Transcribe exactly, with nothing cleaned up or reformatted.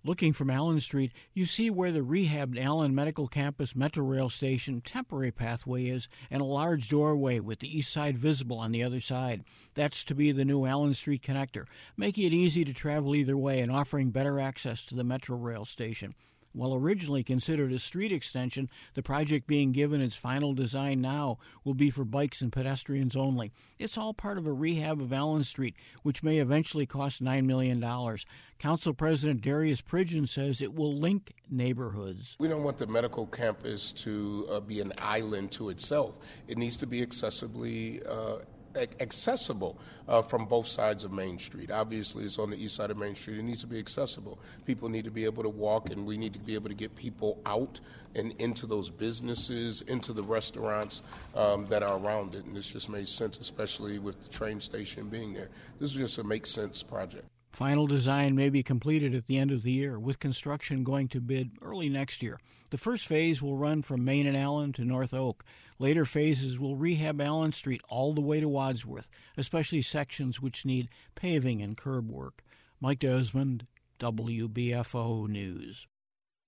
Looking from Allen Street, you see where the rehabbed Allen Medical Campus Metro Rail Station temporary pathway is and a large doorway with the east side visible on the other side. That's to be the new Allen Street connector, making it easy to travel either way and offering better access to the Metro Rail Station. While originally considered a street extension, the project being given its final design now will be for bikes and pedestrians only. It's all part of a rehab of Allen Street, which may eventually cost nine million dollars. Council President Darius Pridgeon says it will link neighborhoods. We don't want the medical campus to uh, be an island to itself. It needs to be accessibly uh, accessible uh, from both sides of Main Street. Obviously, it's on the east side of Main Street. It needs to be accessible. People need to be able to walk, and we need to be able to get people out and into those businesses, into the restaurants um, that are around it. And this just made sense, especially with the train station being there. This is just a make-sense project. Final design may be completed at the end of the year, with construction going to bid early next year. The first phase will run from Main and Allen to North Oak. Later phases will rehab Allen Street all the way to Wadsworth, especially sections which need paving and curb work. Mike Desmond, W B F O News.